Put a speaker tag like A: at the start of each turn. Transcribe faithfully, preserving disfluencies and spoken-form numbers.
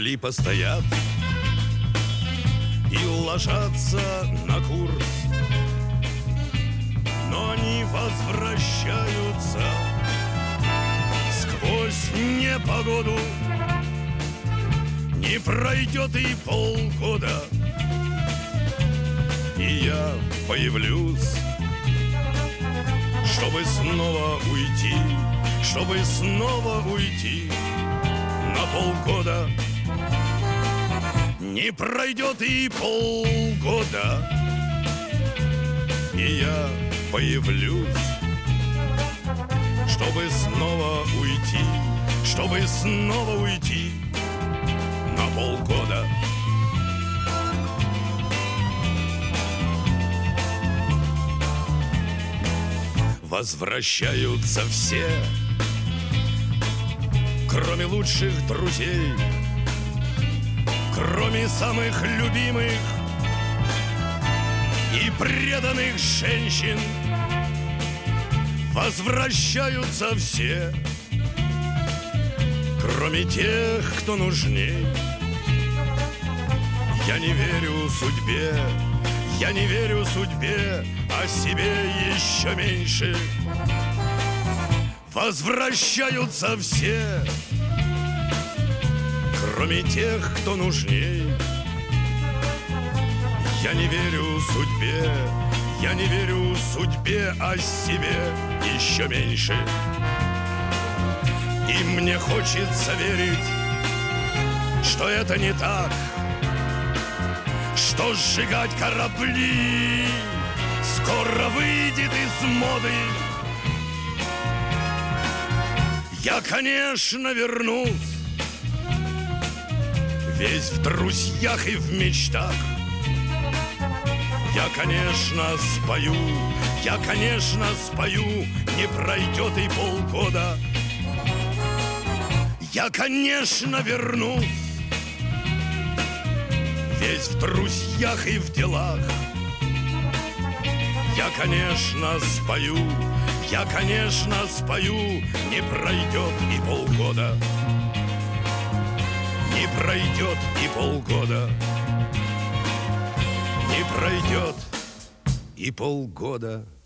A: корабли постоят и ложатся на курс, но они возвращаются сквозь непогоду. Не пройдет и полгода, и я появлюсь, чтобы снова уйти, чтобы снова уйти на полгода. Не пройдет и полгода, и я появлюсь, чтобы снова уйти, чтобы снова уйти на полгода. Возвращаются все, кроме лучших друзей, кроме самых любимых и преданных женщин. Возвращаются все, кроме тех, кто нужней. Я не верю судьбе, я не верю судьбе, а себе еще меньше. Возвращаются все, кроме тех, кто нужней. Я не верю судьбе, я не верю судьбе, а себе еще меньше. И мне хочется верить, что это не так, что сжигать корабли скоро выйдет из моды. Я, конечно, вернусь, весь в друзьях и в мечтах. Я, конечно, спою, я, конечно, спою, не пройдет и полгода. Я, конечно, вернусь, весь в друзьях и в делах. Я, конечно, спою, я, конечно, спою, не пройдет и полгода. Не пройдет и полгода. Не пройдет и полгода.